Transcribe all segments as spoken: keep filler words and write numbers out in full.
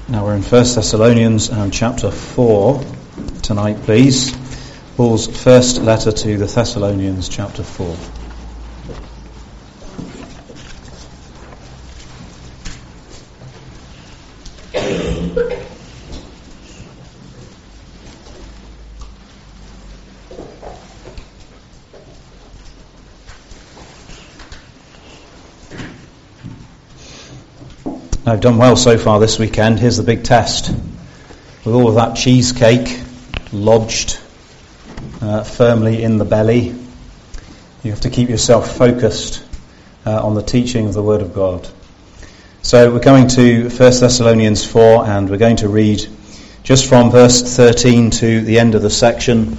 Now we're in First Thessalonians um, chapter four tonight, please. Paul's first letter to the Thessalonians, chapter four. I've done well so far this weekend. Here's the big test. With all of that cheesecake lodged uh, firmly in the belly, you have to keep yourself focused uh, on the teaching of the Word of God. So we're coming to First Thessalonians four, and we're going to read just from verse thirteen to the end of the section.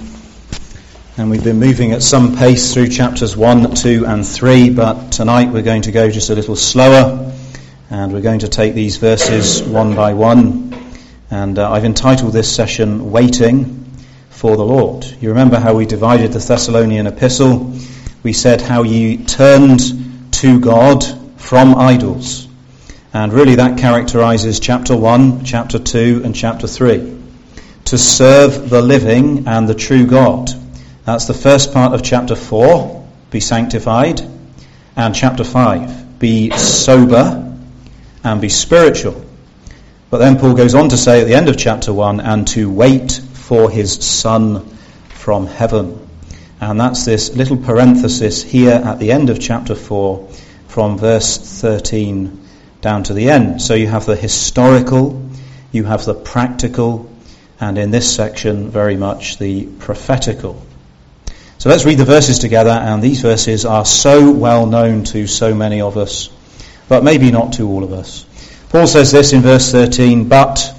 And we've been moving at some pace through chapters one, two and three, but tonight we're going to go just a little slower. And we're going to take these verses one by one. And uh, I've entitled this session, Waiting for the Lord. You remember how we divided the Thessalonian epistle. We said how ye turned to God from idols. And really that characterizes chapter one, chapter two and chapter three. To serve the living and the true God. That's the first part of chapter four, be sanctified. And chapter five, be sober and be spiritual. But then Paul goes on to say at the end of chapter one, and to wait for his Son from heaven. And that's this little parenthesis here at the end of chapter four from verse thirteen down to the end. So you have the historical, you have the practical, and in this section very much the prophetical. So let's read the verses together, and these verses are so well known to so many of us, but maybe not to all of us. Paul says this in verse thirteen, But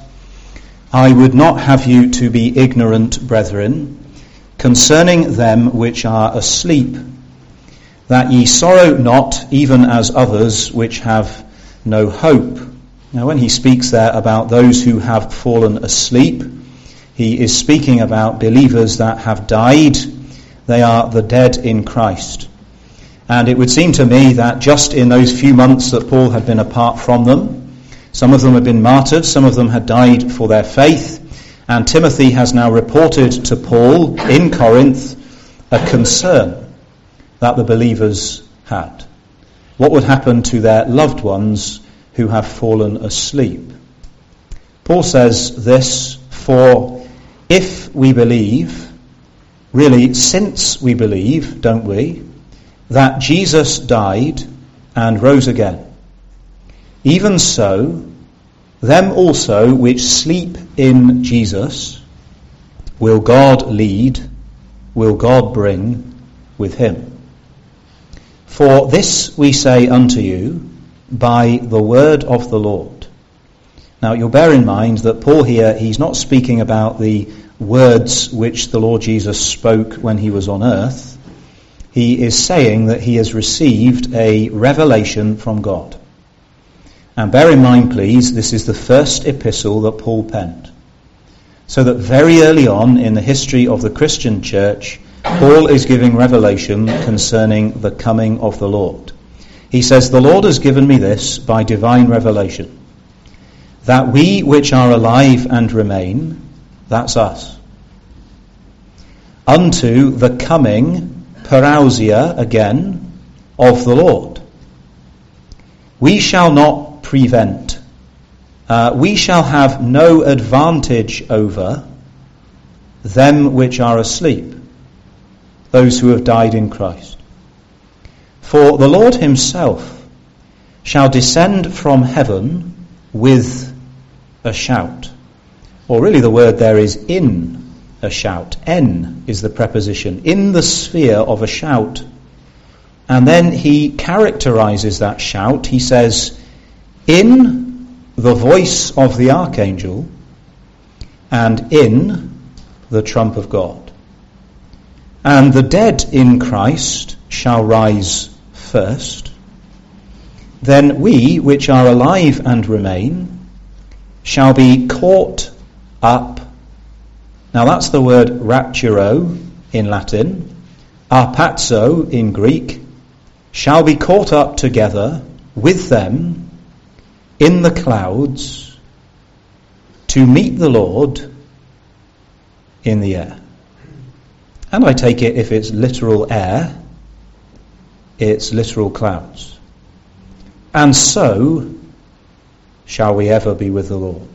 I would not have you to be ignorant, brethren, concerning them which are asleep, that ye sorrow not, even as others which have no hope. Now when he speaks there about those who have fallen asleep, he is speaking about believers that have died. They are the dead in Christ. And it would seem to me that just in those few months that Paul had been apart from them, some of them had been martyred, some of them had died for their faith, and Timothy has now reported to Paul in Corinth a concern that the believers had. What would happen to their loved ones who have fallen asleep? Paul says this, for if we believe, really since we believe, don't we, that Jesus died and rose again, even so, them also which sleep in Jesus will God lead, will God bring with him. For this we say unto you by the word of the Lord. Now you'll bear in mind that Paul here, he's not speaking about the words which the Lord Jesus spoke when he was on earth. He is saying that he has received a revelation from God. And bear in mind, please, this is the first epistle that Paul penned. So that very early on in the history of the Christian church, Paul is giving revelation concerning the coming of the Lord. He says, The Lord has given me this by divine revelation, that we which are alive and remain, that's us, unto the coming parousia, again, of the Lord. We shall not prevent. Uh, we shall have no advantage over them which are asleep, those who have died in Christ. For the Lord himself shall descend from heaven with a shout. Or really the word there is in a shout. En is the preposition, in the sphere of a shout. And then he characterizes that shout. He says, in the voice of the archangel and in the trump of God. And the dead in Christ shall rise first. Then we which are alive and remain shall be caught up. Now that's the word rapturo in Latin, arpazo in Greek, shall be caught up together with them in the clouds to meet the Lord in the air. And I take it if it's literal air, it's literal clouds. And so shall we ever be with the Lord.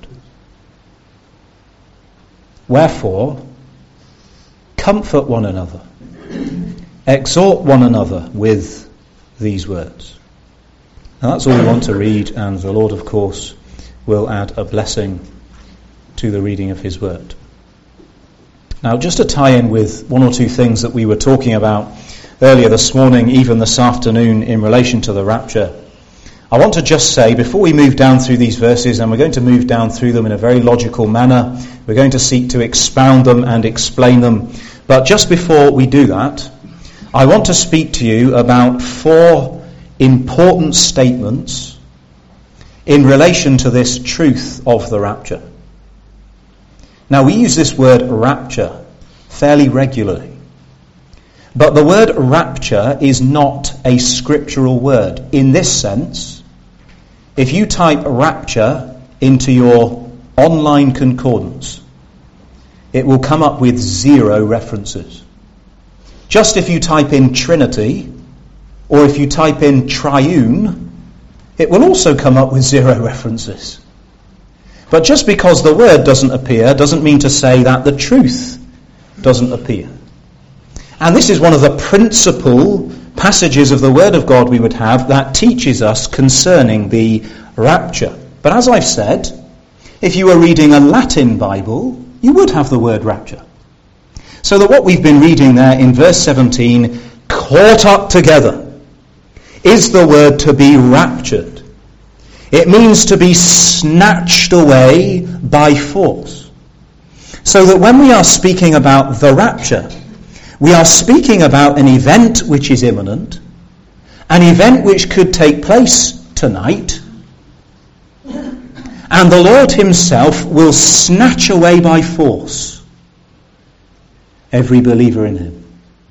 Wherefore, comfort one another, exhort one another with these words. Now that's all we want to read, and the Lord, of course, will add a blessing to the reading of his word. Now, just to tie in with one or two things that we were talking about earlier this morning, even this afternoon, in relation to the rapture, I want to just say, before we move down through these verses, and we're going to move down through them in a very logical manner, we're going to seek to expound them and explain them, but just before we do that, I want to speak to you about four important statements in relation to this truth of the rapture. Now, we use this word rapture fairly regularly, but the word rapture is not a scriptural word. In this sense, if you type rapture into your online concordance, it will come up with zero references. Just if you type in Trinity, or if you type in triune, it will also come up with zero references. But just because the word doesn't appear doesn't mean to say that the truth doesn't appear. And this is one of the principal passages of the Word of God we would have that teaches us concerning the rapture. But as I've said, if you were reading a Latin Bible, you would have the word rapture. So that what we've been reading there in verse seventeen, caught up together, is the word to be raptured. It means to be snatched away by force. So that when we are speaking about the rapture, we are speaking about an event which is imminent, an event which could take place tonight, and the Lord himself will snatch away by force every believer in him.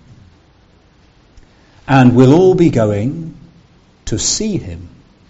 And we'll all be going to see him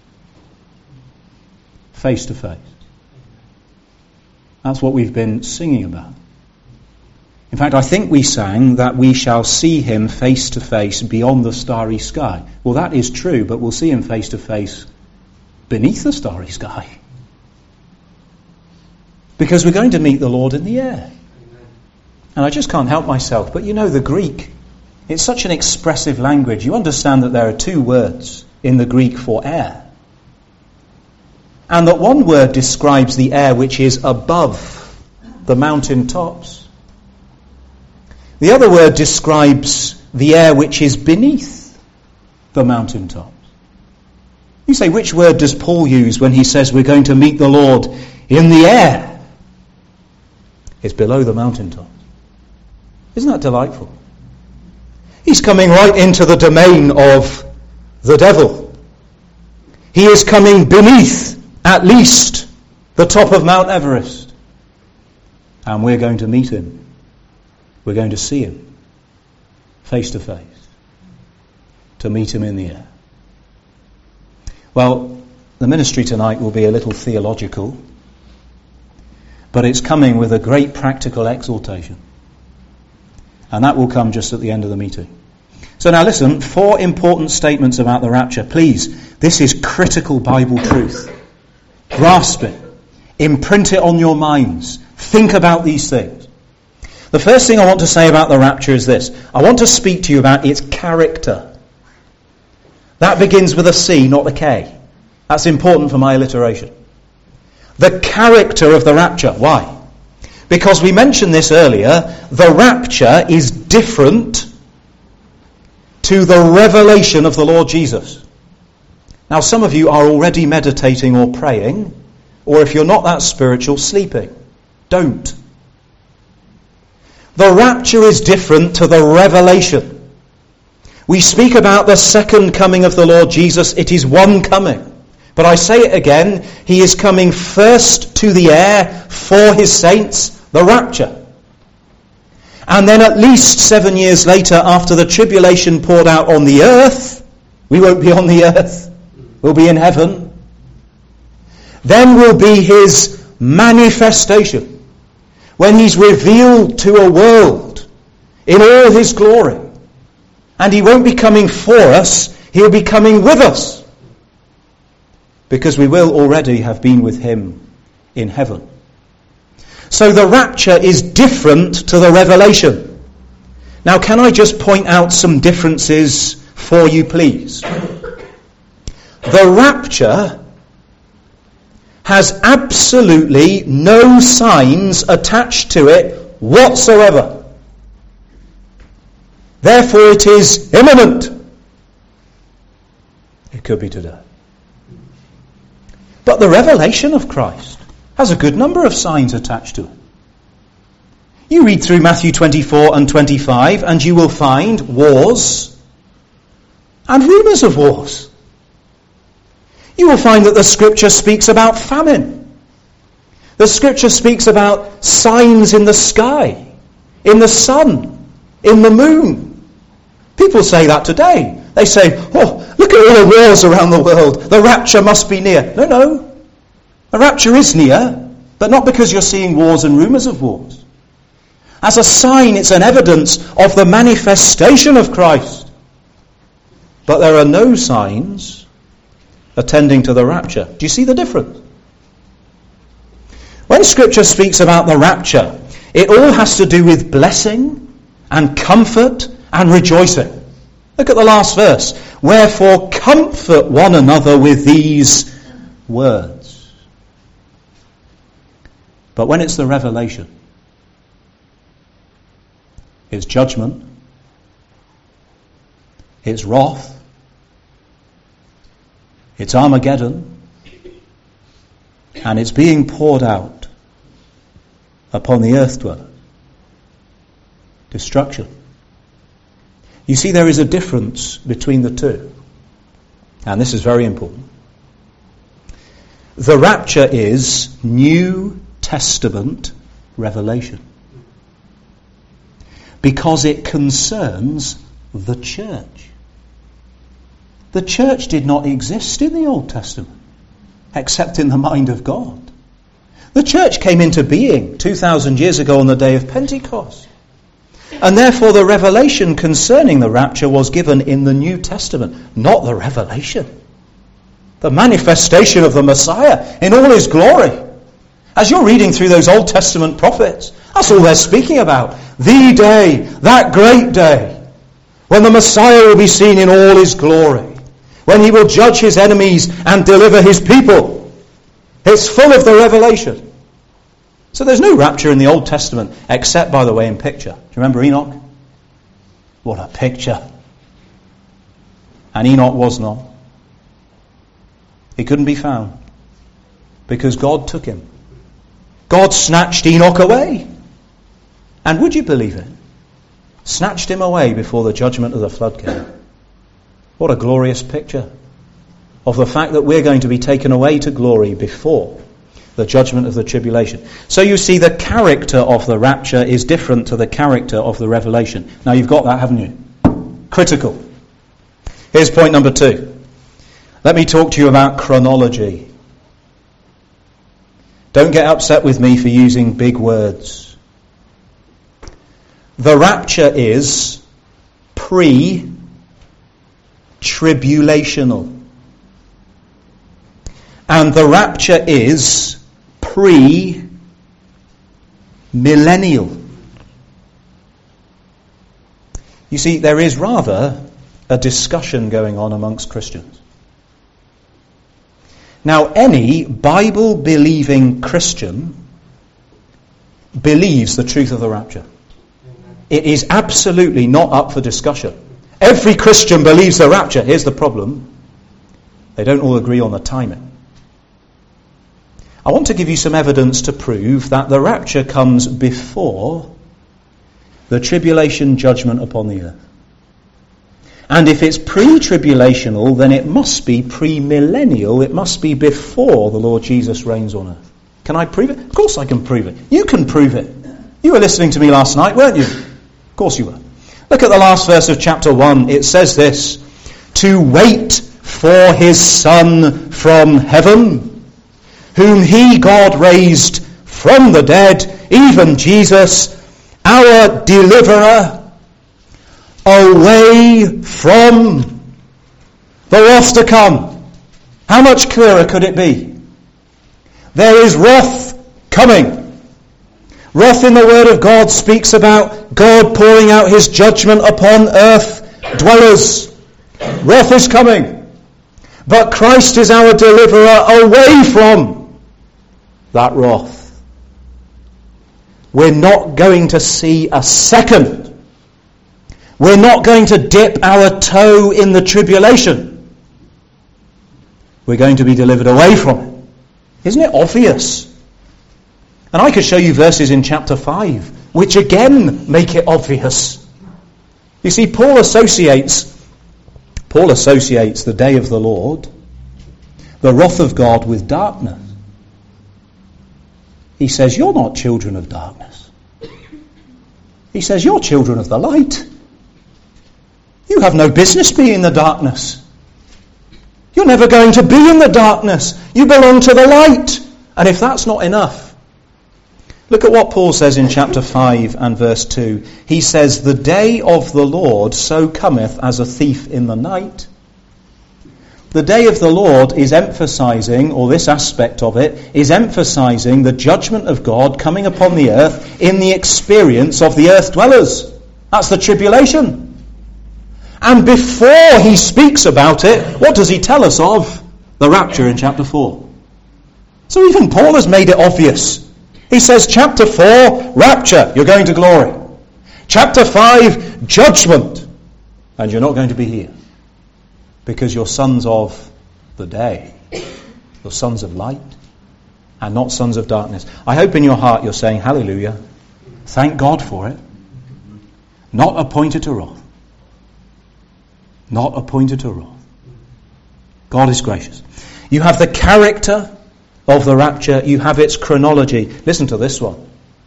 face to face. That's what we've been singing about. In fact, I think we sang that we shall see him face to face beyond the starry sky. Well, that is true, but we'll see him face to face beneath the starry sky. Because we're going to meet the Lord in the air. And I just can't help myself, but you know the Greek, it's such an expressive language. You understand that there are two words in the Greek for air. And that one word describes the air which is above the mountain tops. The other word describes the air which is beneath the mountain tops. You say, which word does Paul use when he says we're going to meet the Lord in the air? It's below the mountain tops. Isn't that delightful? He's coming right into the domain of the devil. He is coming beneath, at least, the top of Mount Everest. And we're going to meet him. We're going to see him face to face, to meet him in the air. Well, the ministry tonight will be a little theological, but it's coming with a great practical exhortation. And that will come just at the end of the meeting. So now listen, four important statements about the rapture. Please, this is critical Bible truth. Grasp it. Imprint it on your minds. Think about these things. The first thing I want to say about the rapture is this. I want to speak to you about its character. That begins with a C, not a K. That's important for my alliteration. The character of the rapture. Why? Because we mentioned this earlier, the rapture is different to the revelation of the Lord Jesus. Now, some of you are already meditating or praying, or if you're not that spiritual, sleeping. Don't. The rapture is different to the revelation. We speak about the second coming of the Lord Jesus. It is one coming. But I say it again, he is coming first to the air for his saints, the rapture. And then at least seven years later, after the tribulation poured out on the earth, we won't be on the earth, we'll be in heaven. Then will be his manifestation, when he's revealed to a world in all his glory. And he won't be coming for us, he'll be coming with us. Because we will already have been with him in heaven. So the rapture is different to the revelation. Now, can I just point out some differences for you, please? The rapture has absolutely no signs attached to it whatsoever. Therefore, it is imminent. It could be today. But the revelation of Christ has a good number of signs attached to it. You read through Matthew twenty-four and twenty-five and you will find wars and rumours of wars. You will find that the scripture speaks about famine. The scripture speaks about signs in the sky, in the sun, in the moon. People say that today. They say, oh, look at all the wars around the world. The rapture must be near. No, no. The rapture is near, but not because you're seeing wars and rumours of wars. As a sign, it's an evidence of the manifestation of Christ. But there are no signs attending to the rapture. Do you see the difference? When Scripture speaks about the rapture, it all has to do with blessing and comfort and rejoicing. Look at the last verse. Wherefore comfort one another with these words. But when it's the revelation, it's judgment, it's wrath, it's Armageddon, and it's being poured out upon the earth dweller. Destruction. You see, there is a difference between the two. And this is very important. The rapture is New Testament revelation. Because it concerns the church. The church did not exist in the Old Testament, except in the mind of God. The church came into being two thousand years ago on the day of Pentecost. And therefore the revelation concerning the rapture was given in the New Testament, not the revelation. The manifestation of the Messiah in all his glory. As you're reading through those Old Testament prophets, that's all they're speaking about. The day, that great day, when the Messiah will be seen in all his glory. When he will judge his enemies and deliver his people. It's full of the revelation. So there's no rapture in the Old Testament, except, by the way, in picture. Do you remember Enoch? What a picture. And Enoch was not. He couldn't be found. Because God took him. God snatched Enoch away. And would you believe it? Snatched him away before the judgment of the flood came. What a glorious picture of the fact that we're going to be taken away to glory before the judgment of the tribulation. So you see, the character of the rapture is different to the character of the revelation. Now you've got that, haven't you? Critical. Here's point number two. Let me talk to you about chronology. Don't get upset with me for using big words. The rapture is pre-tribulational. And the rapture is pre-millennial. You see, there is rather a discussion going on amongst Christians. Now, any Bible-believing Christian believes the truth of the rapture. It is absolutely not up for discussion. Every Christian believes the rapture. Here's the problem. They don't all agree on the timing. I want to give you some evidence to prove that the rapture comes before the tribulation judgment upon the earth. And if it's pre-tribulational, then it must be pre-millennial. It must be before the Lord Jesus reigns on earth. Can I prove it? Of course I can prove it. You can prove it. You were listening to me last night, weren't you? Of course you were. Look at the last verse of chapter one. It says this: to wait for his Son from heaven, whom he, God, raised from the dead, even Jesus, our deliverer, away from the wrath to come. How much clearer could it be? There is wrath coming. Wrath in the Word of God speaks about God pouring out his judgment upon earth dwellers. Wrath is coming. But Christ is our deliverer away from that wrath. We're not going to see a second. We're not going to dip our toe in the tribulation. We're going to be delivered away from it. Isn't it obvious? And I could show you verses in chapter five, which again make it obvious. You see, Paul associates, Paul associates the day of the Lord, the wrath of God, with darkness. He says, you're not children of darkness. He says, you're children of the light. You have no business being in the darkness. You're never going to be in the darkness. You belong to the light. And if that's not enough, look at what Paul says in chapter five and verse two. He says, the day of the Lord so cometh as a thief in the night. The day of the Lord is emphasizing, or this aspect of it, is emphasizing the judgment of God coming upon the earth in the experience of the earth dwellers. That's the tribulation. And before he speaks about it, what does he tell us of? The rapture in chapter four. So even Paul has made it obvious. He says, chapter four, rapture, you're going to glory. Chapter five, judgment, and you're not going to be here. Because you're sons of the day. You're sons of light and not sons of darkness. I hope in your heart you're saying, hallelujah. Thank God for it. Not appointed to wrath. Not appointed to wrath. God is gracious. You have the character of the rapture. You have its chronology. Listen to this one.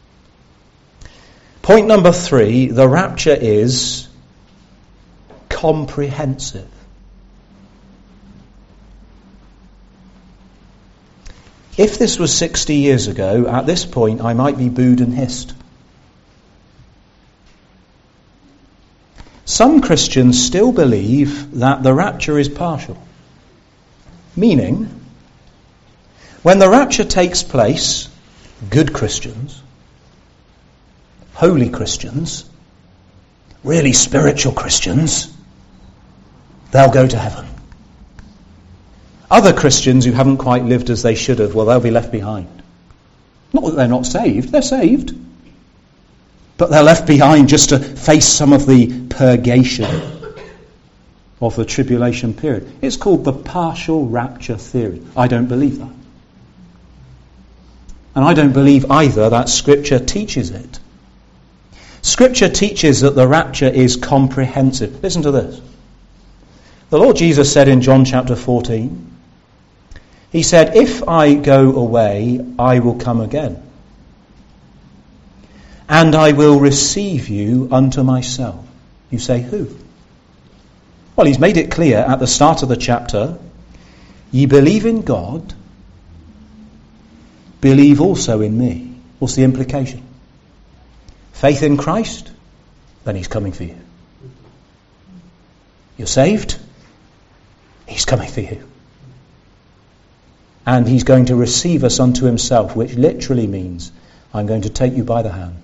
Point number three, the rapture is comprehensive. If this was sixty years ago, at this point I might be booed and hissed. Some Christians still believe that the rapture is partial. Meaning, when the rapture takes place, good Christians, holy Christians, really spiritual Christians, they'll go to heaven. Other Christians who haven't quite lived as they should have, well, they'll be left behind. Not that they're not saved, they're saved. But they're left behind just to face some of the purgation of the tribulation period. It's called the partial rapture theory. I don't believe that. And I don't believe either that Scripture teaches it. Scripture teaches that the rapture is comprehensive. Listen to this. The Lord Jesus said in John chapter fourteen, he said, if I go away, I will come again. And I will receive you unto myself. You say, who? Well, he's made it clear at the start of the chapter, ye believe in God, believe also in me. What's the implication? Faith in Christ, then he's coming for you. You're saved, he's coming for you. And he's going to receive us unto himself, which literally means I'm going to take you by the hand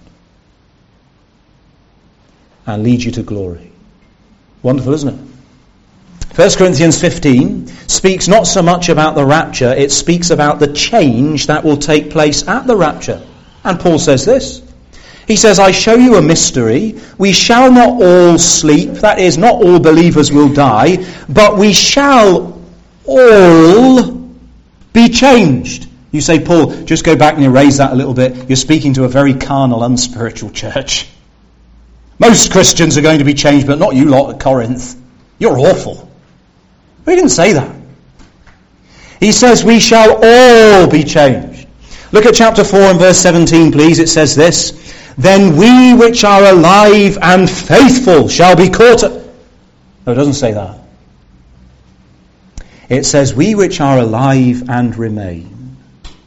and lead you to glory. Wonderful, isn't it? First Corinthians fifteen speaks not so much about the rapture, it speaks about the change that will take place at the rapture. And Paul says this. He says, I show you a mystery. We shall not all sleep. That is, not all believers will die. But we shall all be changed. You say, Paul, just go back and erase that a little bit. You're speaking to a very carnal, unspiritual church. Most Christians are going to be changed, but not you lot at Corinth. You're awful. He didn't say that. He says, we shall all be changed. Look at chapter four and verse seventeen, please. It says this. Then we which are alive and faithful shall be caught up. No, it doesn't say that. It says, we which are alive and remain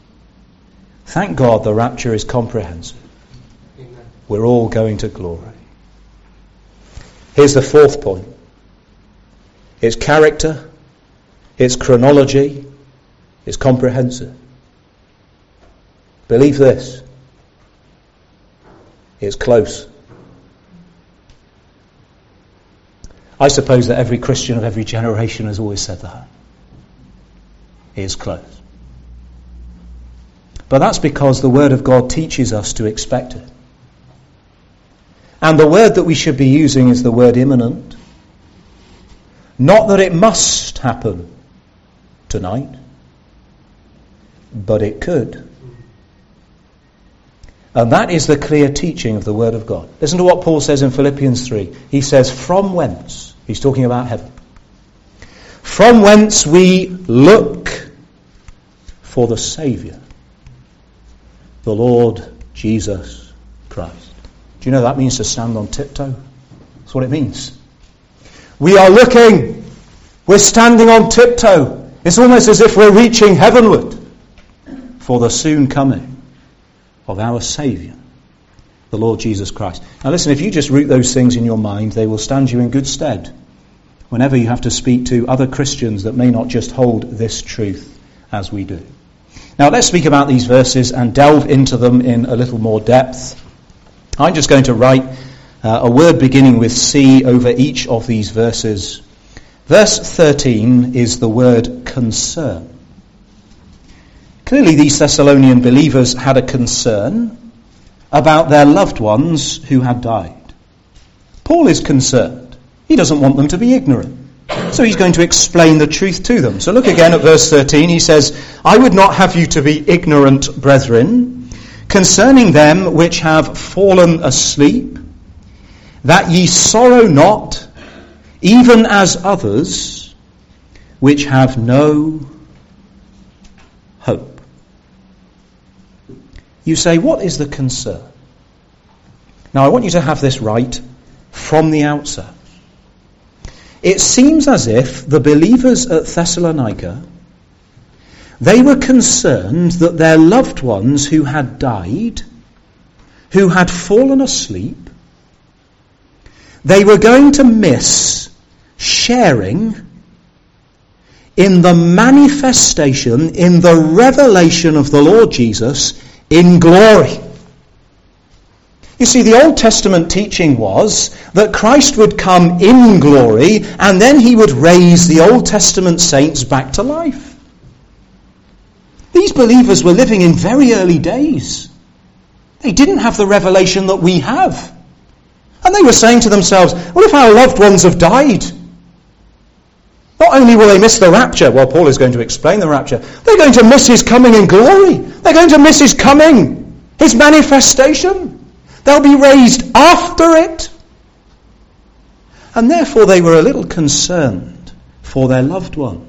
Thank God the rapture is comprehensive. Amen. We're all going to glory. Here's the fourth point. It's character, it's chronology, it's comprehensive. Believe this. It's close. I suppose that every Christian of every generation has always said that. It's close. But that's because the Word of God teaches us to expect it. And the word that we should be using is the word imminent. Not that it must happen tonight, but it could. And that is the clear teaching of the Word of God. Listen to what Paul says in Philippians three. He says, from whence, he's talking about heaven, from whence we look for the Saviour, the Lord Jesus Christ. Do you know that means to stand on tiptoe? That's what it means. We are looking. We're standing on tiptoe. It's almost as if we're reaching heavenward for the soon coming of our Saviour, the Lord Jesus Christ. Now listen, if you just root those things in your mind, they will stand you in good stead whenever you have to speak to other Christians that may not just hold this truth as we do. Now let's speak about these verses and delve into them in a little more depth. I'm just going to write uh, a word beginning with C over each of these verses. Verse thirteen is the word concern. Clearly these Thessalonian believers had a concern about their loved ones who had died. Paul is concerned. He doesn't want them to be ignorant. So he's going to explain the truth to them. So look again at verse thirteen. He says, I would not have you to be ignorant, brethren, concerning them which have fallen asleep, that ye sorrow not, even as others which have no hope. You say, what is the concern? Now I want you to have this right from the outset. It seems as if the believers at Thessalonica, they were concerned that their loved ones who had died, who had fallen asleep, they were going to miss sharing in the manifestation, in the revelation of the Lord Jesus in glory. You see, the Old Testament teaching was that Christ would come in glory and then he would raise the Old Testament saints back to life. These believers were living in very early days. They didn't have the revelation that we have. And they were saying to themselves, what if our loved ones have died? Not only will they miss the rapture, well, Paul is going to explain the rapture, they're going to miss his coming in glory. They're going to miss his coming, his manifestation. They'll be raised after it. And therefore they were a little concerned for their loved ones.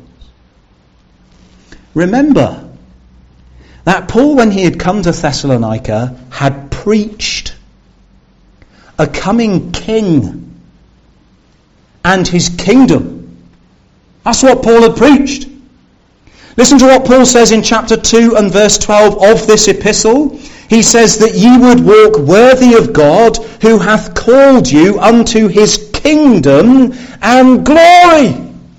Remember that Paul, when he had come to Thessalonica, had preached a coming king and his kingdom. That's what Paul had preached. Listen to what Paul says in chapter two and verse twelve of this epistle. He says that ye would walk worthy of God, who hath called you unto his kingdom and glory.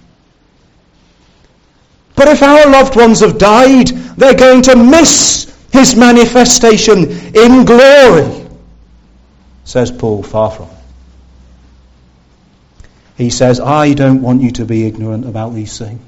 But if our loved ones have died, they're going to miss his manifestation in glory, says Paul, far from it. He says, I don't want you to be ignorant about these things.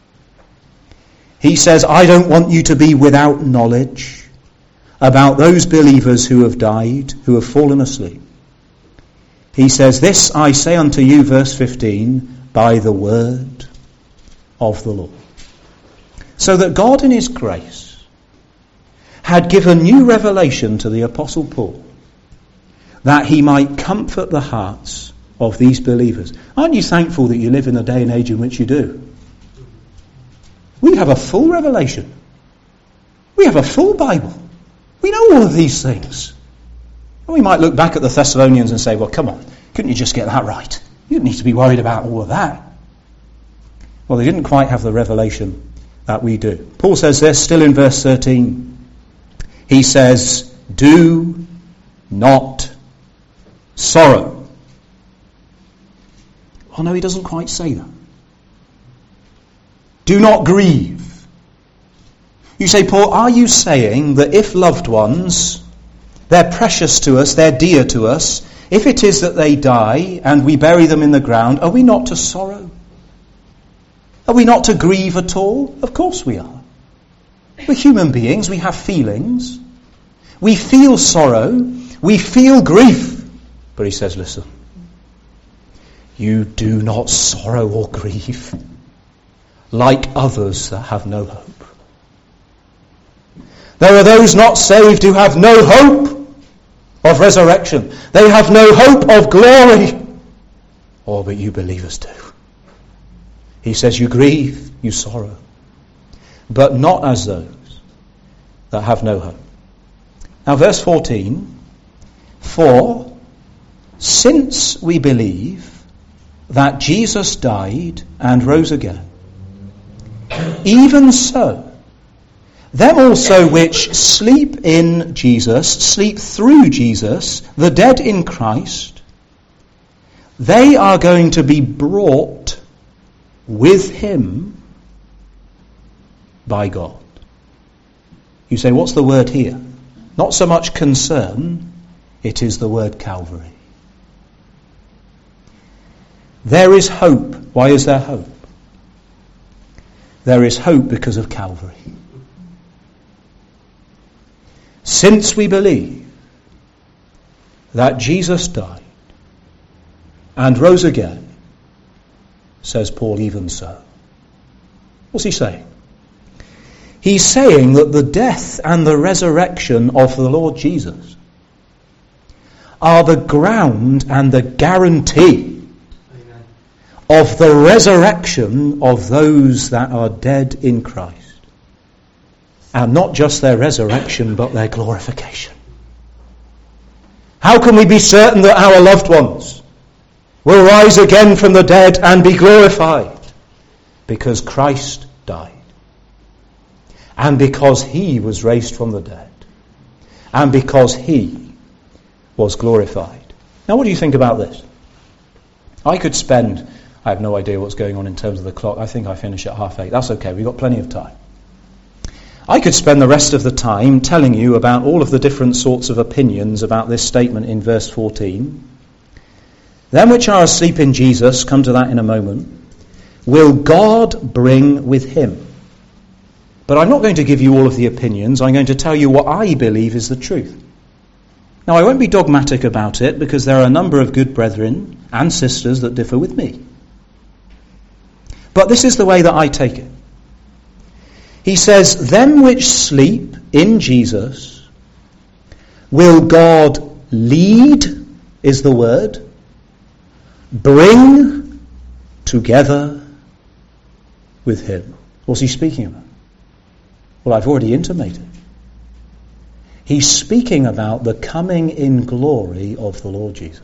He says, I don't want you to be without knowledge about those believers who have died, who have fallen asleep. He says, this I say unto you, verse fifteen, by the word of the Lord. So that God in his grace had given new revelation to the Apostle Paul, that he might comfort the hearts of these believers. Aren't you thankful that you live in the day and age in which you do? We have a full revelation. We have a full Bible. We know all of these things. And we might look back at the Thessalonians and say, well, come on, couldn't you just get that right? You didn't need to be worried about all of that. Well, they didn't quite have the revelation that we do. Paul says this, still in verse thirteen. he says, do not sorrow. Oh no, he doesn't quite say that. Do not grieve. You say, Paul, are you saying that if loved ones, they're precious to us, they're dear to us, if it is that they die and we bury them in the ground, are we not to sorrow? Are we not to grieve at all? Of course we are. We're human beings, we have feelings. We feel sorrow, we feel grief. But he says, listen, you do not sorrow or grieve like others that have no hope. There are those not saved who have no hope of resurrection. They have no hope of glory. Oh, but you believers do. He says you grieve, you sorrow, but not as those that have no hope. Now verse fourteen, for since we believe that Jesus died and rose again, even so, them also which sleep in Jesus, sleep through Jesus, the dead in Christ, they are going to be brought with him by God. You say, what's the word here? Not so much concern, it is the word Calvary. There is hope. Why is there hope? There is hope because of Calvary. Since we believe that Jesus died and rose again, says Paul, even so. What's he saying? He's saying that the death and the resurrection of the Lord Jesus are the ground and the guarantee Amen. Of the resurrection of those that are dead in Christ. And not just their resurrection, but their glorification. How can we be certain that our loved ones will rise again from the dead and be glorified? Because Christ died. And because he was raised from the dead. And because he was glorified. Now what do you think about this? I could spend, I have no idea what's going on in terms of the clock. I think I finish at half eight. That's okay, we've got plenty of time. I could spend the rest of the time telling you about all of the different sorts of opinions about this statement in verse fourteen. Them which are asleep in Jesus, come to that in a moment, will God bring with him. But I'm not going to give you all of the opinions. I'm going to tell you what I believe is the truth. Now, I won't be dogmatic about it because there are a number of good brethren and sisters that differ with me. But this is the way that I take it. He says, them which sleep in Jesus will God lead, is the word, bring together with him. What's he speaking about? Well, I've already intimated. He's speaking about the coming in glory of the Lord Jesus.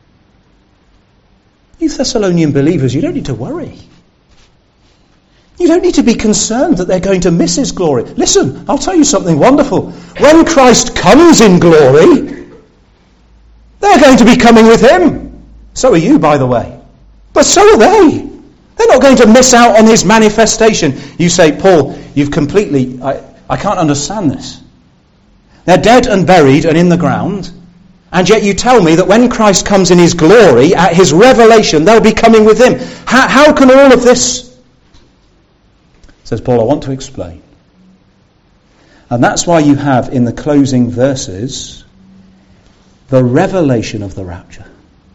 You Thessalonian believers, you don't need to worry. You don't need to be concerned that they're going to miss his glory. Listen, I'll tell you something wonderful. When Christ comes in glory, they're going to be coming with him. So are you, by the way. But so are they. They're not going to miss out on his manifestation. You say, Paul, you've completely... I, I can't understand this. They're dead and buried and in the ground, and yet you tell me that when Christ comes in his glory, at his revelation, they'll be coming with him. How, how can all of this... Says Paul, I want to explain. And that's why you have in the closing verses the revelation of the rapture.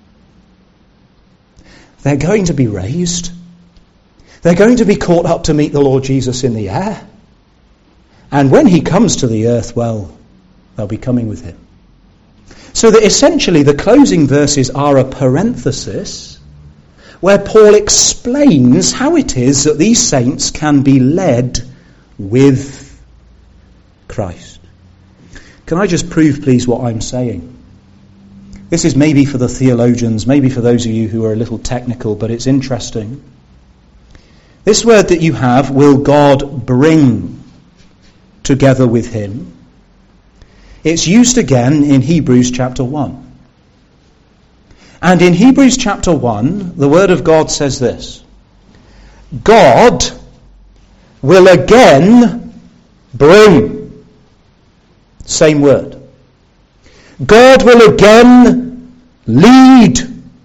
They're going to be raised. They're going to be caught up to meet the Lord Jesus in the air. And when he comes to the earth, well, they'll be coming with him. So that essentially the closing verses are a parenthesis where Paul explains how it is that these saints can be led with Christ. Can I just prove, please, what I'm saying? This is maybe for the theologians, maybe for those of you who are a little technical, but it's interesting. This word that you have, will God bring together with him? It's used again in Hebrews chapter one. And in Hebrews chapter one, the Word of God says this: God will again bring. Same word. God will again lead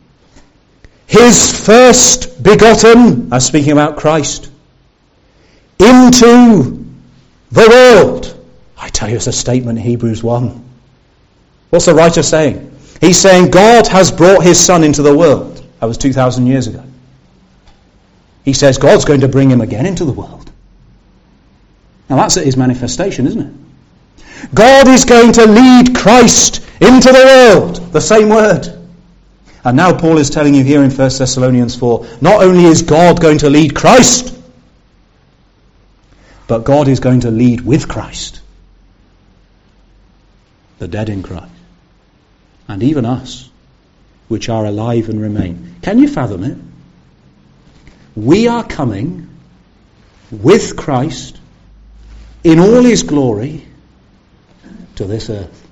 his first begotten, I'm speaking about Christ, into the world. I tell you, it's a statement in Hebrews one. What's the writer saying? He's saying God has brought his Son into the world. That was two thousand years ago. He says God's going to bring him again into the world. Now that's his manifestation, isn't it? God is going to lead Christ into the world. The same word. And now Paul is telling you here in First Thessalonians four, not only is God going to lead Christ, but God is going to lead with Christ the dead in Christ, and even us, which are alive and remain. Can you fathom it? We are coming with Christ in all his glory to this earth.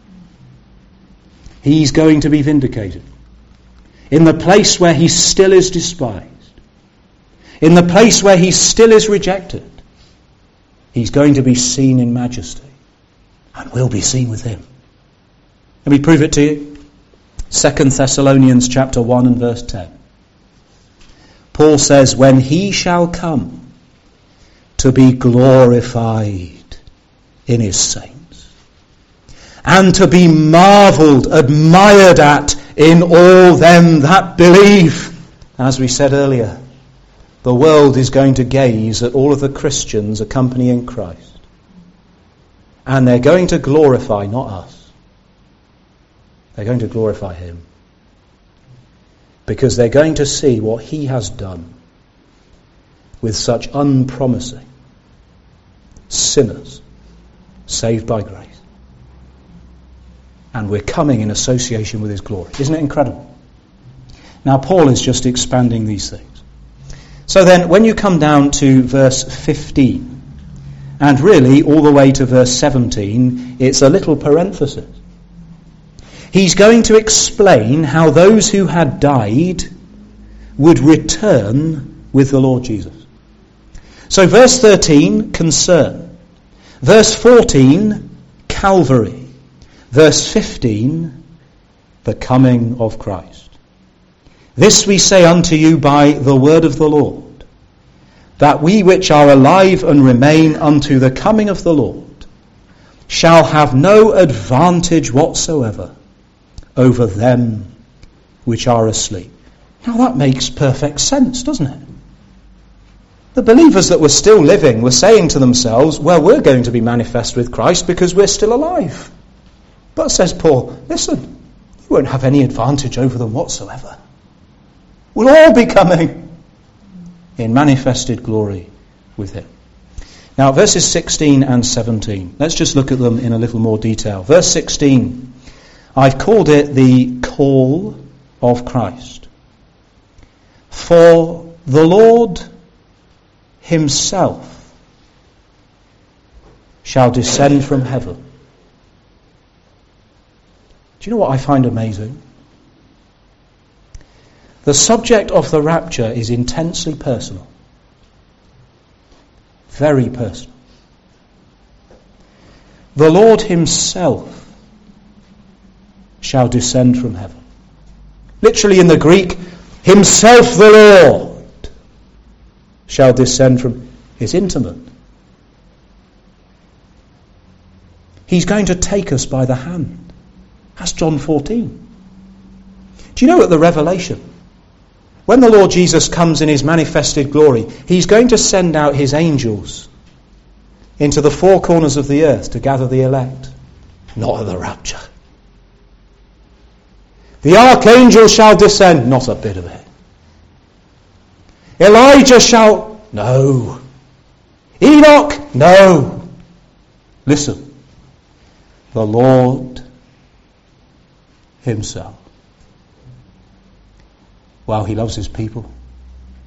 He's going to be vindicated in the place where he still is despised, in the place where he still is rejected. He's going to be seen in majesty, and we'll be seen with him. Let me prove it to you. Second Thessalonians chapter one and verse ten. Paul says, when he shall come to be glorified in his saints, and to be marvelled, admired at in all them that believe. As we said earlier, the world is going to gaze at all of the Christians accompanying Christ. And they're going to glorify not us. They're going to glorify him. Because they're going to see what he has done with such unpromising sinners saved by grace. And we're coming in association with his glory. Isn't it incredible? Now Paul is just expanding these things. So then, when you come down to verse fifteen, and really all the way to verse seventeen, it's a little parenthesis. He's going to explain how those who had died would return with the Lord Jesus. So verse thirteen, concern. Verse fourteen, Calvary. Verse fifteen, the coming of Christ. This we say unto you by the word of the Lord, that we which are alive and remain unto the coming of the Lord shall have no advantage whatsoever over them which are asleep. Now that makes perfect sense, doesn't it? The believers that were still living were saying to themselves, well, we're going to be manifest with Christ because we're still alive. But says Paul, listen, you won't have any advantage over them whatsoever. We'll all be coming in manifested glory with him. Now verses sixteen and seventeen. Let's just look at them in a little more detail. Verse sixteen. I've called it the call of Christ. For the Lord himself shall descend from heaven. Do you know what I find amazing? The subject of the rapture is intensely personal. Very personal. The Lord himself shall descend from heaven. Literally in the Greek, himself the Lord shall descend from... It's intimate. He's going to take us by the hand. That's John fourteen. Do you know at the Revelation, when the Lord Jesus comes in his manifested glory, he's going to send out his angels into the four corners of the earth to gather the elect. Not at the rapture. The archangel shall descend. Not a bit of it. Elijah shall... No. Enoch? No. Listen. The Lord himself. Wow, he loves his people.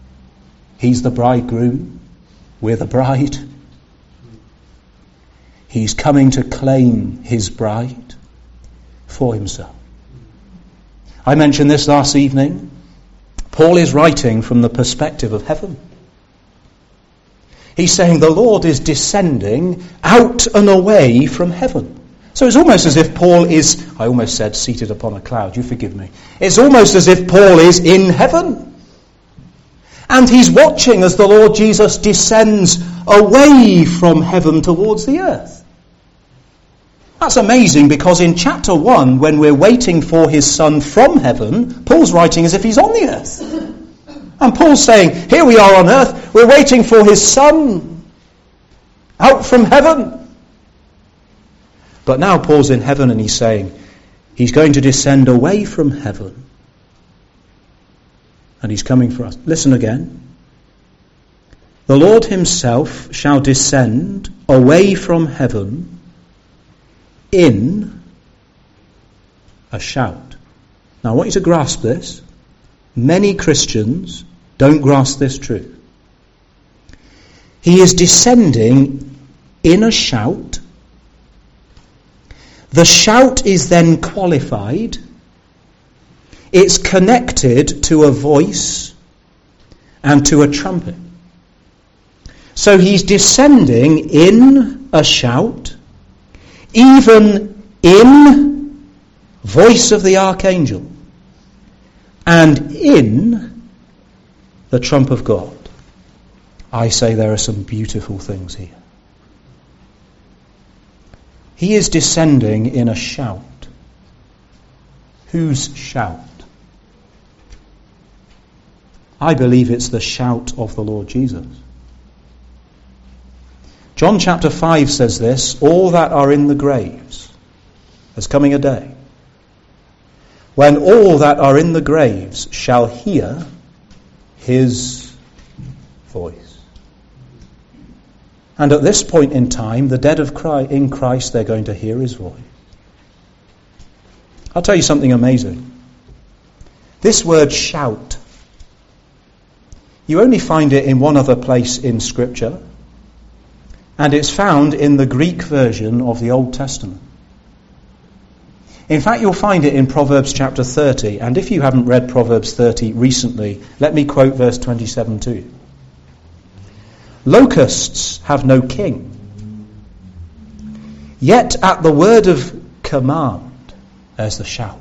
He's the bridegroom. We're the bride. He's coming to claim his bride for himself. I mentioned this last evening. Paul is writing from the perspective of heaven. He's saying the Lord is descending out and away from heaven. So it's almost as if Paul is, I almost said seated upon a cloud, you forgive me. It's almost as if Paul is in heaven. And he's watching as the Lord Jesus descends away from heaven towards the earth. That's amazing, because in chapter one, when we're waiting for his Son from heaven, Paul's writing as if he's on the earth. And Paul's saying, here we are on earth, we're waiting for his Son out from heaven. But now Paul's in heaven and he's saying, he's going to descend away from heaven. And he's coming for us. Listen again. The Lord himself shall descend away from heaven in a shout. Now I want you to grasp this. Many Christians don't grasp this truth. He is descending in a shout. The shout is then qualified. It's connected to a voice and to a trumpet. So he's descending in a shout, even in voice of the archangel, and in the trump of God. I say there are some beautiful things here. He is descending in a shout. Whose shout? I believe it's the shout of the Lord Jesus. John chapter five says this, all that are in the graves. There's coming a day when all that are in the graves shall hear his voice. And at this point in time, the dead of Christ, in Christ, they're going to hear his voice. I'll tell you something amazing. This word shout, you only find it in one other place in Scripture, and it's found in the Greek version of the Old Testament. In fact, you'll find it in Proverbs chapter thirty, and if you haven't read Proverbs thirty recently, let me quote verse twenty-seven to you. Locusts have no king, yet at the word of command, there's the shout.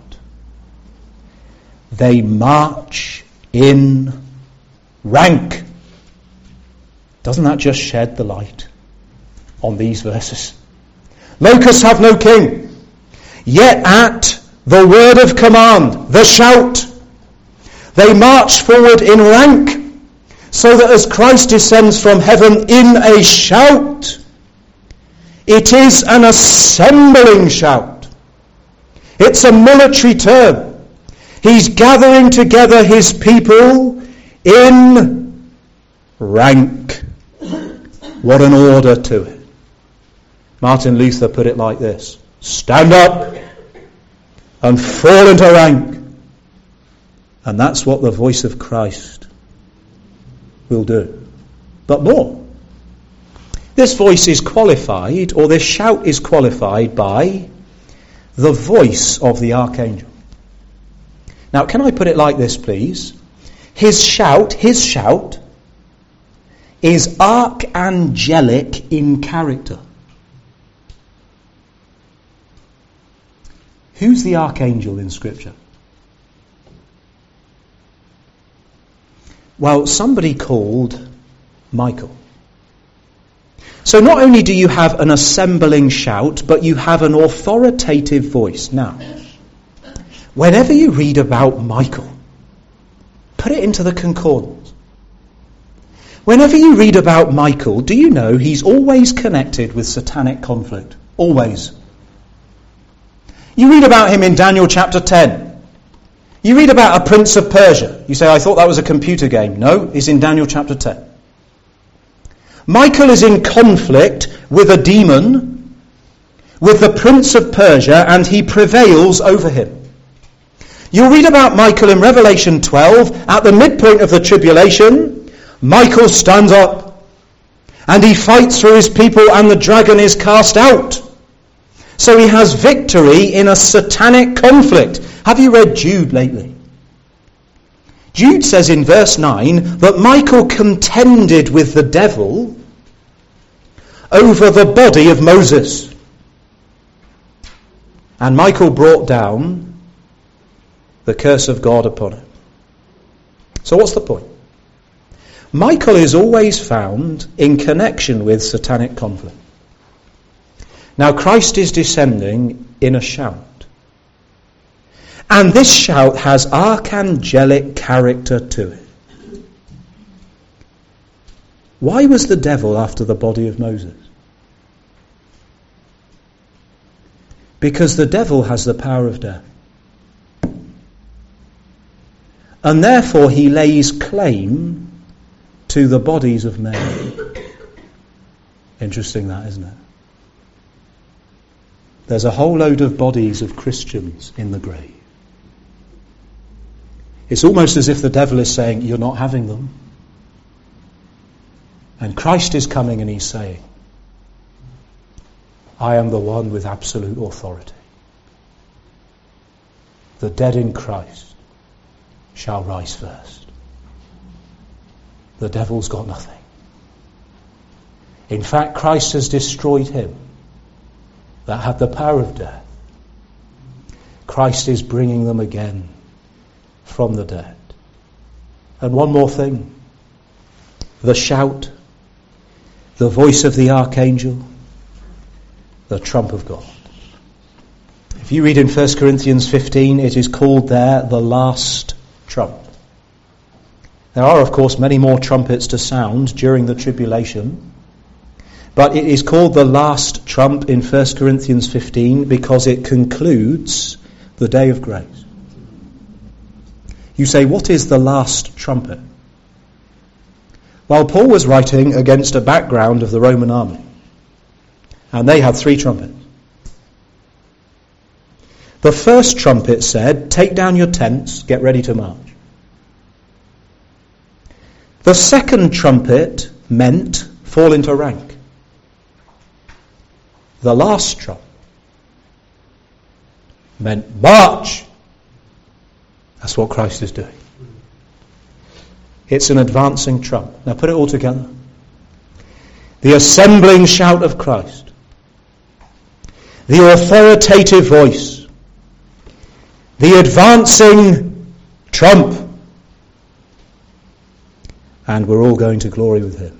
They march in rank. Doesn't that just shed the light on these verses? Locusts have no king, yet at the word of command, the shout, they march forward in rank, so that as Christ descends from heaven in a shout, it is an assembling shout. It's a military term. He's gathering together his people in rank. What an order to it. Martin Luther put it like this: stand up and fall into rank. And that's what the voice of Christ will do. But more. This voice is qualified, or this shout is qualified by the voice of the archangel. Now, can I put it like this, please? His shout, his shout, is archangelic in character. Who's the archangel in Scripture? Well, somebody called Michael. So not only do you have an assembling shout, but you have an authoritative voice. Now, whenever you read about Michael, put it into the concordance. Whenever you read about Michael, do you know he's always connected with satanic conflict? Always. You read about him in Daniel chapter ten. You read about a prince of Persia. You say, I thought that was a computer game. No, it's in Daniel chapter ten. Michael is in conflict with a demon, with the prince of Persia, and he prevails over him. You'll read about Michael in Revelation twelve. At the midpoint of the tribulation, Michael stands up And he fights for his people, and the dragon is cast out. So he has victory in a satanic conflict. Have you read Jude lately? Jude says in verse nine that Michael contended with the devil over the body of Moses. And Michael brought down the curse of God upon him. So what's the point? Michael is always found in connection with satanic conflict. Now Christ is descending in a shout. And this shout has archangelic character to it. Why was the devil after the body of Moses? Because the devil has the power of death. And therefore he lays claim to the bodies of men. Interesting that, isn't it? There's a whole load of bodies of Christians in the grave. It's almost as if the devil is saying, you're not having them. And Christ is coming and he's saying, I am the one with absolute authority. The dead in Christ shall rise first. The devil's got nothing. In fact, Christ has destroyed him that had the power of death. Christ is bringing them again from the dead. And one more thing. The shout, the voice of the archangel, the trump of God. If you read in First Corinthians fifteen, it is called there the last trump. There are, of course, many more trumpets to sound during the tribulation, but it is called the last trump in First Corinthians fifteen because it concludes the day of grace. You say, what is the last trumpet? Well, Paul was writing against a background of the Roman army, and they had three trumpets. The first trumpet said, take down your tents, get ready to march. The second trumpet meant, fall into rank. The last trump meant, march. That's what Christ is doing. It's an advancing trump. Now put it all together. The assembling shout of Christ. The authoritative voice. The advancing trump. And we're all going to glory with him.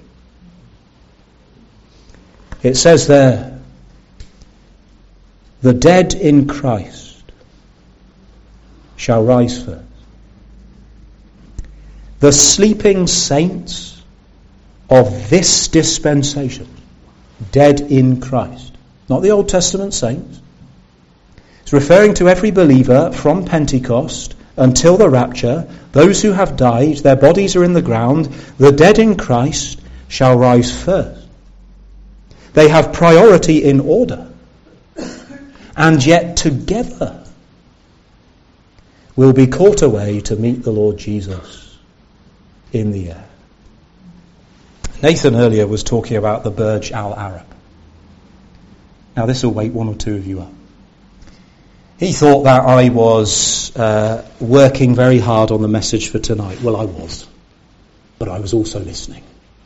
It says there, the dead in Christ shall rise first. The sleeping saints of this dispensation, dead in Christ. Not the Old Testament saints. It's referring to every believer from Pentecost until the rapture. Those who have died, their bodies are in the ground. The dead in Christ shall rise first. They have priority in order. And yet together will be caught away to meet the Lord Jesus in the air. Nathan earlier was talking about the Burj Al Arab. Now this will wake one or two of you up. He thought that I was uh, working very hard on the message for tonight. Well, I was. But I was also listening.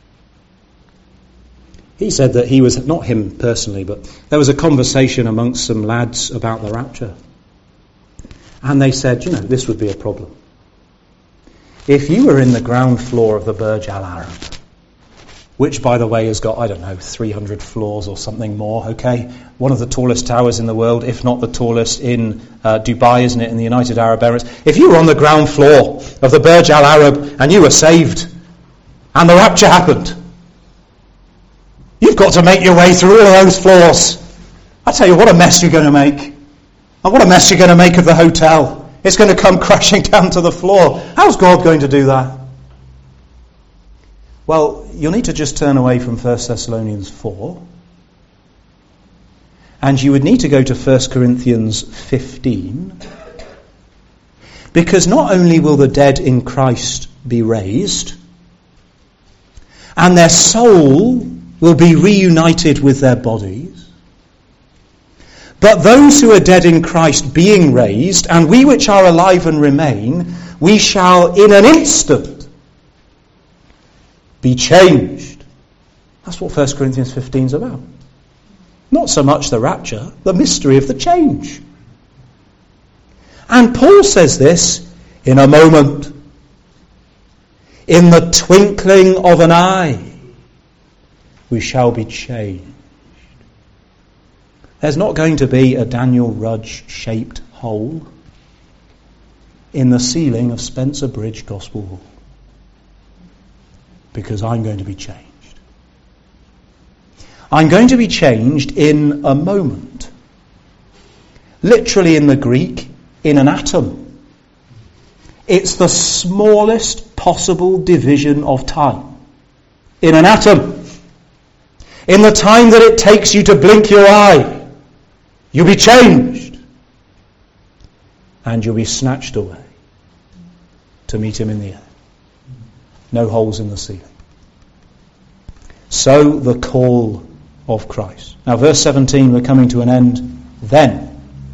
He said that he was, not him personally, but there was a conversation amongst some lads about the rapture. And they said, you know, this would be a problem. If you were in the ground floor of the Burj Al Arab, which, by the way, has got, I don't know, three hundred floors or something more, okay? One of the tallest towers in the world, if not the tallest in uh, Dubai, isn't it, in the United Arab Emirates? If you were on the ground floor of the Burj Al Arab and you were saved and the rapture happened, you've got to make your way through all of those floors. I tell you, what a mess you're going to make. And what a mess you're going to make of the hotel. It's going to come crashing down to the floor. How's God going to do that? Well, you'll need to just turn away from First Thessalonians four. And you would need to go to First Corinthians fifteen. Because not only will the dead in Christ be raised, and their soul will be reunited with their bodies. But those who are dead in Christ being raised, and we which are alive and remain, we shall in an instant be changed. That's what First Corinthians fifteen is about. Not so much the rapture, the mystery of the change. And Paul says this, in a moment, in the twinkling of an eye, we shall be changed. There's not going to be a Daniel Rudge-shaped hole in the ceiling of Spencer Bridge Gospel Hall, because I'm going to be changed. I'm going to be changed in a moment. Literally in the Greek, in an atom. It's the smallest possible division of time. In an atom. In the time that it takes you to blink your eye, you'll be changed. And you'll be snatched away to meet him in the air. No holes in the ceiling. So the call of Christ. Now verse seventeen, we're coming to an end. Then,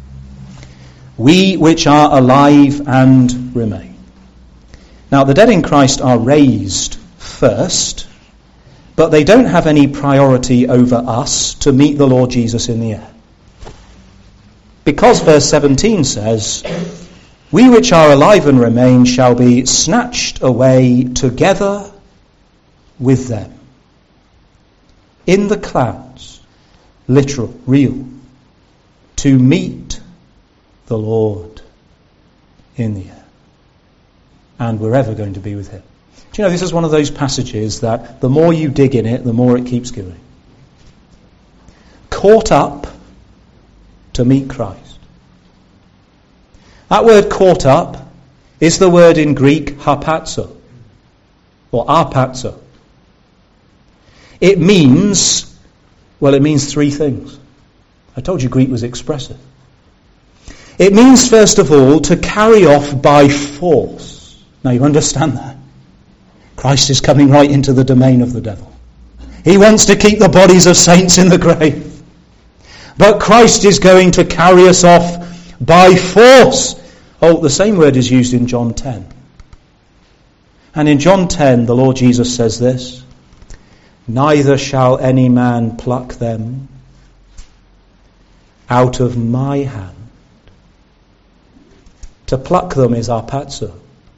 we which are alive and remain. Now the dead in Christ are raised first, but they don't have any priority over us to meet the Lord Jesus in the air. Because verse seventeen says, we which are alive and remain shall be snatched away together with them. In the clouds, literal, real, to meet the Lord in the air. And we're ever going to be with him. Do you know, this is one of those passages that the more you dig in it, the more it keeps giving. Caught up to meet Christ. That word caught up is the word in Greek harpazo, or arpazo. It means, well, it means three things. I told you Greek was expressive. It means, first of all, to carry off by force. Now you understand that. Christ is coming right into the domain of the devil. He wants to keep the bodies of saints in the grave. But Christ is going to carry us off by force. Oh, the same word is used in John ten. And in John ten, the Lord Jesus says this, neither shall any man pluck them out of my hand. To pluck them is arpazo.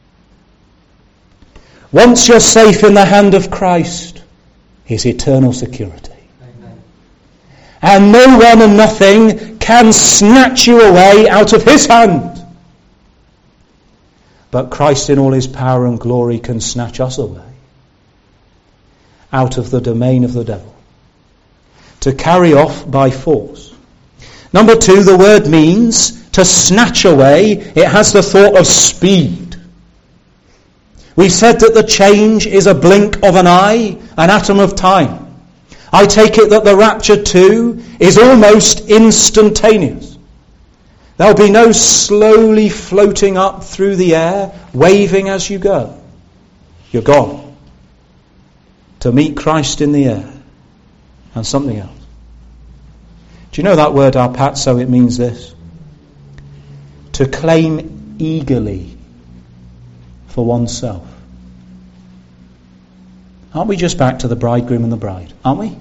Once you're safe in the hand of Christ, his eternal security. Amen. And no one and nothing can snatch you away out of his hand. But Christ in all his power and glory can snatch us away out of the domain of the devil. To carry off by force. Number two, the word means to snatch away. It has the thought of speed. We said that the change is a blink of an eye, an atom of time. I take it that the rapture too is almost instantaneous. There'll be no slowly floating up through the air, waving as you go. You're gone. To meet Christ in the air. And something else. Do you know that word arpazo? It means this. To claim eagerly for oneself. Aren't we just back to the bridegroom and the bride? Aren't we?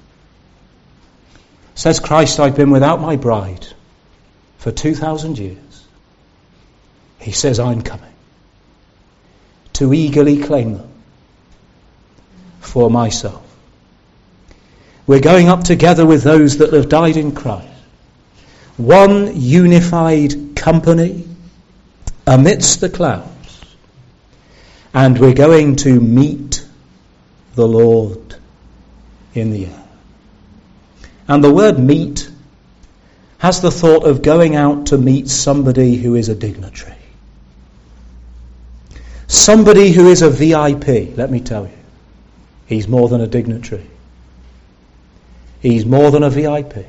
Says Christ, I've been without my bride for two thousand years. He says, I'm coming to eagerly claim them for myself. We're going up together with those that have died in Christ. One unified company amidst the clouds. And we're going to meet the Lord in the air. And the word meet has the thought of going out to meet somebody who is a dignitary. Somebody who is a V I P, let me tell you. He's more than a dignitary. He's more than a V I P.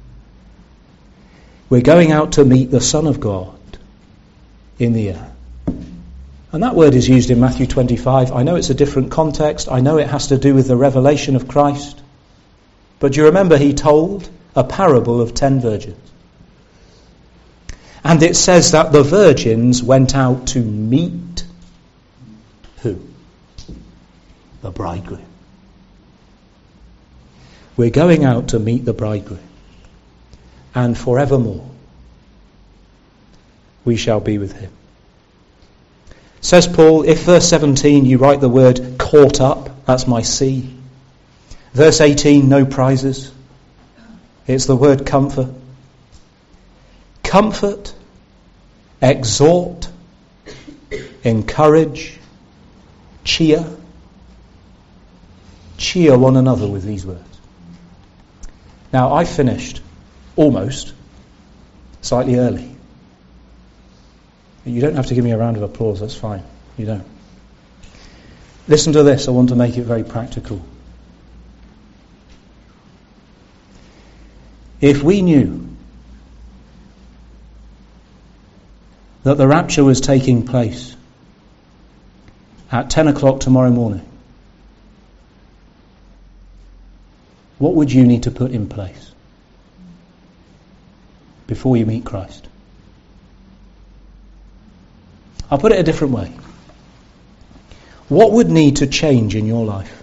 We're going out to meet the Son of God in the air. And that word is used in Matthew twenty-five. I know it's a different context. I know it has to do with the revelation of Christ. But do you remember he told a parable of ten virgins? And it says that the virgins went out to meet who? The bridegroom. We're going out to meet the bridegroom. And forevermore we shall be with him. Says Paul, if verse seventeen you write the word caught up, that's my C. Verse eighteen, no prizes. It's the word comfort. Comfort, exhort, encourage, cheer. Cheer one another with these words. Now, I finished almost slightly early. You don't have to give me a round of applause, that's fine. You don't. Listen to this, I want to make it very practical. If we knew that the rapture was taking place at ten o'clock tomorrow morning, what would you need to put in place before you meet Christ? I'll put it a different way. What would need to change in your life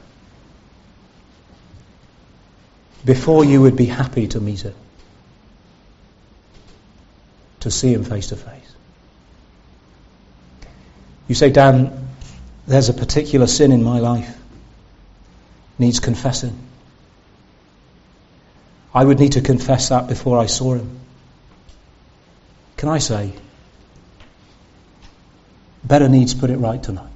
before you would be happy to meet him, to see him face to face? You say, Dan, there's a particular sin in my life, needs confessing. I would need to confess that before I saw him. Can I say, better needs put it right tonight.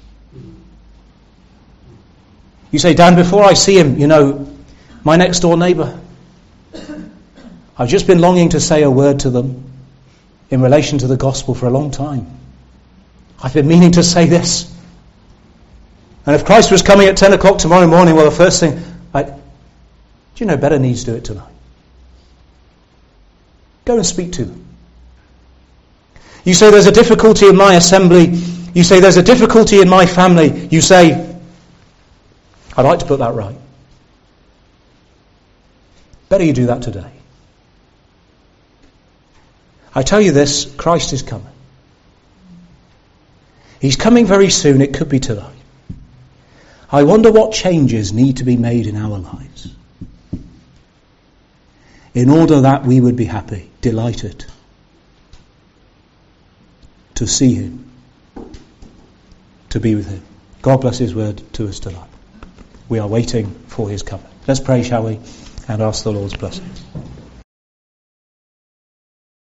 You say, Dan, before I see him, you know, my next door neighbour, I've just been longing to say a word to them in relation to the gospel for a long time. I've been meaning to say this. And if Christ was coming at ten o'clock tomorrow morning, well, the first thing, I, do you know, better needs do it tonight. Go and speak to them. You say there's a difficulty in my assembly. You say there's a difficulty in my family. You say, I'd like to put that right. Better you do that today. I tell you this, Christ is coming. He's coming very soon. It could be tonight. I wonder what changes need to be made in our lives in order that we would be happy, delighted to see him, to be with him. God bless his word to us tonight. We are waiting for his coming. Let's pray, shall we, and ask the Lord's blessing.